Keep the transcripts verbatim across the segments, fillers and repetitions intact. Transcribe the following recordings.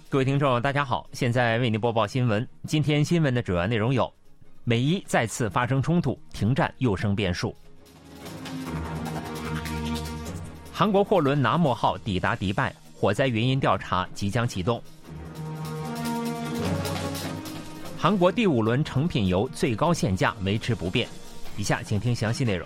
各位听众大家好，现在为您播报新闻。今天新闻的主要内容有：美伊再次发生冲突，停战又生变数；韩国货轮拿莫号抵达迪拜，火灾原因调查即将启动；韩国第五轮成品油最高限价维持不变。以下请听详细内容。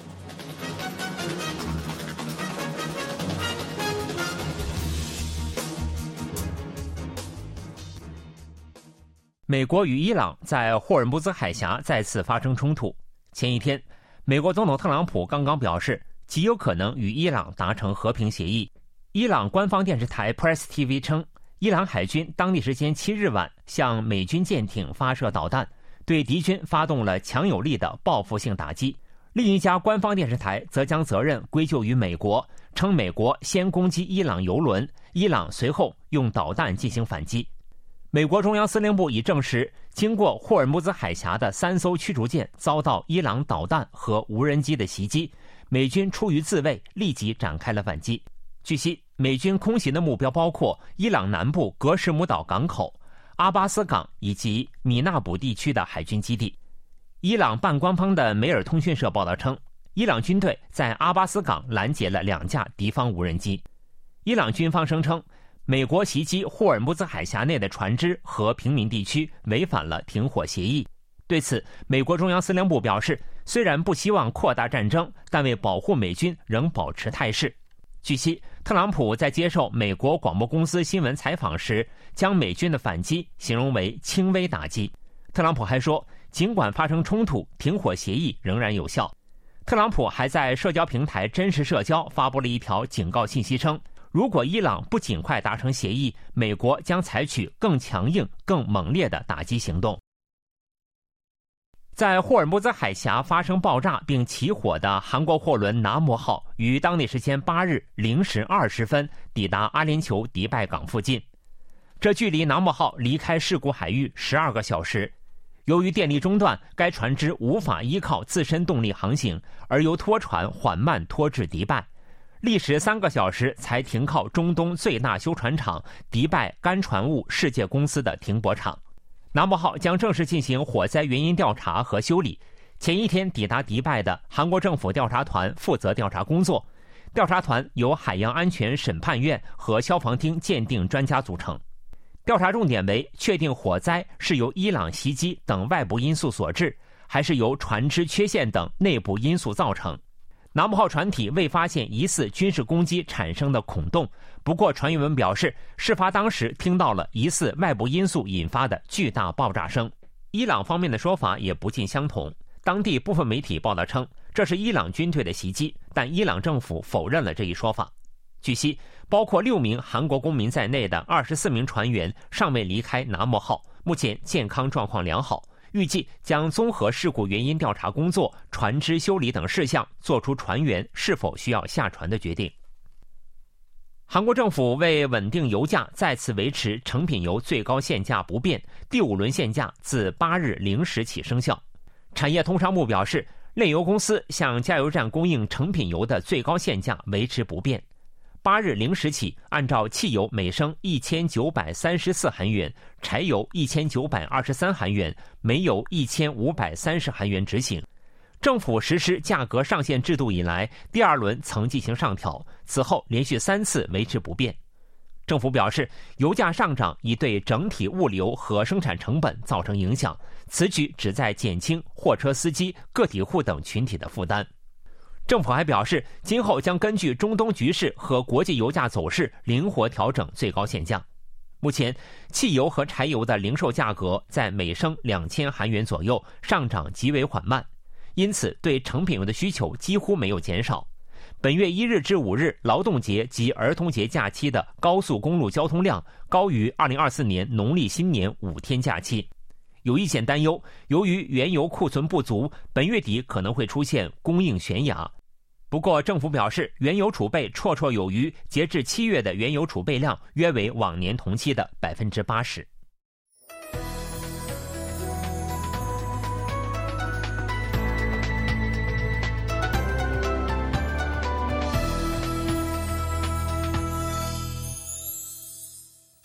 美国与伊朗在霍尔木兹海峡再次发生冲突。前一天，美国总统特朗普刚刚表示，极有可能与伊朗达成和平协议。伊朗官方电视台 Press T V 称，伊朗海军当地时间七日晚向美军舰艇发射导弹，对敌军发动了强有力的报复性打击。另一家官方电视台则将责任归咎于美国，称美国先攻击伊朗油轮，伊朗随后用导弹进行反击。美国中央司令部已证实，经过霍尔木兹海峡的三艘驱逐舰遭到伊朗导弹和无人机的袭击，美军出于自卫，立即展开了反击。据悉，美军空袭的目标包括伊朗南部格什姆岛港口、阿巴斯港以及米纳卜地区的海军基地。伊朗半官方的梅尔通讯社报道称，伊朗军队在阿巴斯港拦截了两架敌方无人机。伊朗军方声称，美国袭击霍尔木兹海峡内的船只和平民地区，违反了停火协议。对此，美国中央司令部表示，虽然不希望扩大战争，但为保护美军仍保持态势。据悉，特朗普在接受美国广播公司新闻采访时，将美军的反击形容为轻微打击。特朗普还说，尽管发生冲突，停火协议仍然有效。特朗普还在社交平台真实社交发布了一条警告信息称，如果伊朗不尽快达成协议，美国将采取更强硬、更猛烈的打击行动。在霍尔木兹海峡发生爆炸并起火的韩国货轮拿莫号于当地时间八日零时二十分抵达阿联酋迪拜港附近，这距离拿莫号离开事故海域十二个小时。由于电力中断，该船只无法依靠自身动力航行，而由拖船缓慢拖至迪拜。历时三个小时才停靠中东最大修船厂迪拜干船务世界公司的停泊场。拿莫号将正式进行火灾原因调查和修理。前一天抵达迪拜的韩国政府调查团负责调查工作，调查团由海洋安全审判院和消防厅鉴定专家组成。调查重点为确定火灾是由伊朗袭击等外部因素所致，还是由船只缺陷等内部因素造成。拿莫号船体未发现疑似军事攻击产生的孔洞，不过船员们表示，事发当时听到了疑似外部因素引发的巨大爆炸声。伊朗方面的说法也不尽相同，当地部分媒体报道称，这是伊朗军队的袭击，但伊朗政府否认了这一说法。据悉，包括六名韩国公民在内的二十四名船员尚未离开拿莫号，目前健康状况良好。预计将综合事故原因调查工作、船只修理等事项，做出船员是否需要下船的决定。韩国政府为稳定油价，再次维持成品油最高限价不变，第五轮限价自八日零时起生效。产业通商部表示，炼油公司向加油站供应成品油的最高限价维持不变。八日零时起，按照汽油每升一千九百三十四韩元，柴油一千九百二十三韩元，煤油一千五百三十韩元执行。政府实施价格上限制度以来，第二轮曾进行上调，此后连续三次维持不变。政府表示，油价上涨已对整体物流和生产成本造成影响，此举旨在减轻货车司机、个体户等群体的负担。政府还表示，今后将根据中东局势和国际油价走势灵活调整最高限价。目前，汽油和柴油的零售价格在每升两千韩元左右，上涨极为缓慢，因此对成品油的需求几乎没有减少。本月一日至五日劳动节及儿童节假期的高速公路交通量高于二零二四年农历新年五天假期。有意见担忧，由于原油库存不足，本月底可能会出现供应悬崖。不过政府表示，原油储备绰绰有余，截至七月的原油储备量约为往年同期的百分之八十。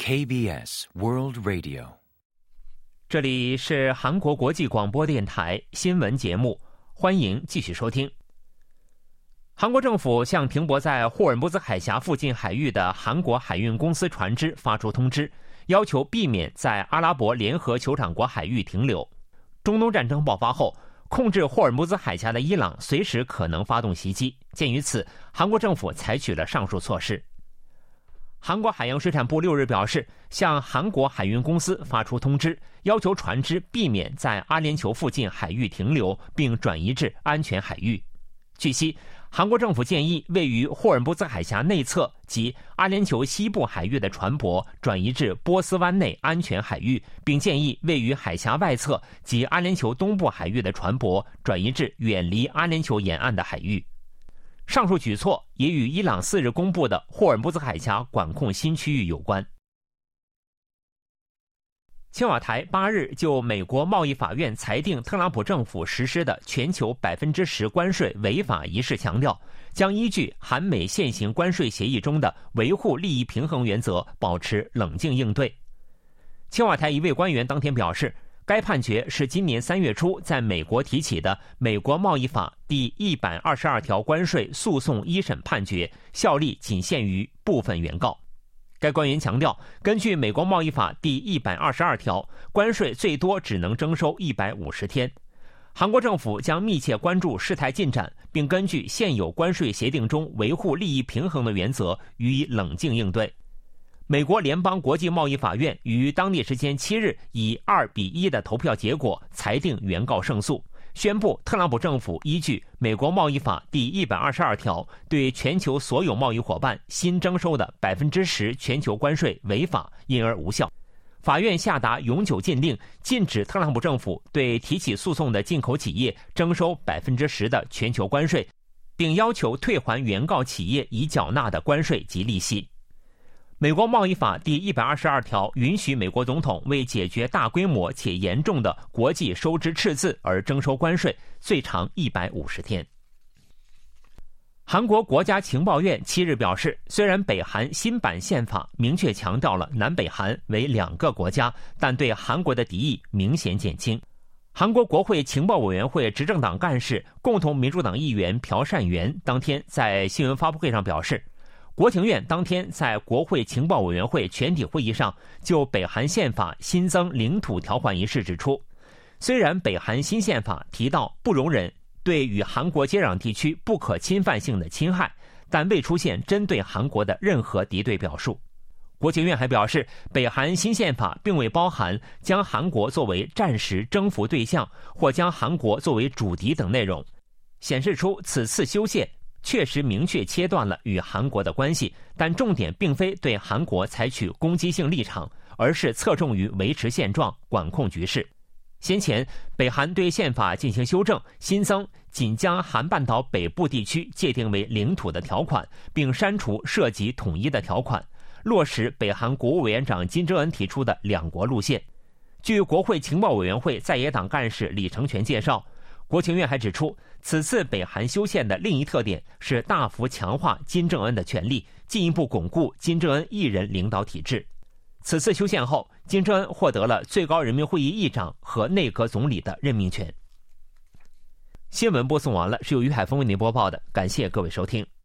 K B S World Radio。 这里是韩国国际广播电台新闻节目，欢迎继续收听。韩国政府向停泊在霍尔木兹海峡附近海域的韩国海运公司船只发出通知，要求避免在阿拉伯联合酋长国海域停留。中东战争爆发后，控制霍尔木兹海峡的伊朗随时可能发动袭击，鉴于此，韩国政府采取了上述措施。韩国海洋水产部六日表示，向韩国海运公司发出通知，要求船只避免在阿联酋附近海域停留，并转移至安全海域。据悉，韩国政府建议位于霍尔木兹海峡内侧及阿联酋西部海域的船舶转移至波斯湾内安全海域，并建议位于海峡外侧及阿联酋东部海域的船舶转移至远离阿联酋沿岸的海域。上述举措也与伊朗四日公布的霍尔木兹海峡管控新区域有关。青瓦台八日就美国贸易法院裁定特朗普政府实施的全球百分之十关税违法一事强调，将依据韩美现行关税协议中的维护利益平衡原则，保持冷静应对。青瓦台一位官员当天表示，该判决是今年三月初在美国提起的美国贸易法第一百二十二条关税诉讼一审判决，效力仅限于部分原告。该官员强调，根据美国贸易法第一百二十二条，关税最多只能征收一百五十天。韩国政府将密切关注事态进展，并根据现有关税协定中维护利益平衡的原则予以冷静应对。美国联邦国际贸易法院于当地时间七日以二比一的投票结果裁定原告胜诉，宣布特朗普政府依据美国贸易法第一百二十二条对全球所有贸易伙伴新征收的百分之十全球关税违法，因而无效。法院下达永久禁令，禁止特朗普政府对提起诉讼的进口企业征收百分之十的全球关税，并要求退还原告企业已缴纳的关税及利息。美国贸易法第一百二十二条允许美国总统为解决大规模且严重的国际收支赤字而征收关税，最长一百五十天。韩国国家情报院七日表示，虽然北韩新版宪法明确强调了南北韩为两个国家，但对韩国的敌意明显减轻。韩国国会情报委员会执政党干事、共同民主党议员朴善元当天在新闻发布会上表示，国情院当天在国会情报委员会全体会议上就北韩宪法新增领土条款一事指出，虽然北韩新宪法提到不容忍对与韩国接壤地区不可侵犯性的侵害，但未出现针对韩国的任何敌对表述。国情院还表示，北韩新宪法并未包含将韩国作为战时征服对象或将韩国作为主敌等内容，显示出此次修宪确实明确切断了与韩国的关系，但重点并非对韩国采取攻击性立场，而是侧重于维持现状、管控局势。先前，北韩对宪法进行修正，新增仅将韩半岛北部地区界定为领土的条款，并删除涉及统一的条款，落实北韩国务委员长金正恩提出的两国路线。据国会情报委员会在野党干事李成全介绍，国情院还指出，此次北韩修宪的另一特点是大幅强化金正恩的权力，进一步巩固金正恩一人领导体制。此次修宪后，金正恩获得了最高人民会议议长和内阁总理的任命权。新闻播送完了，是由于海峰为您播报的，感谢各位收听。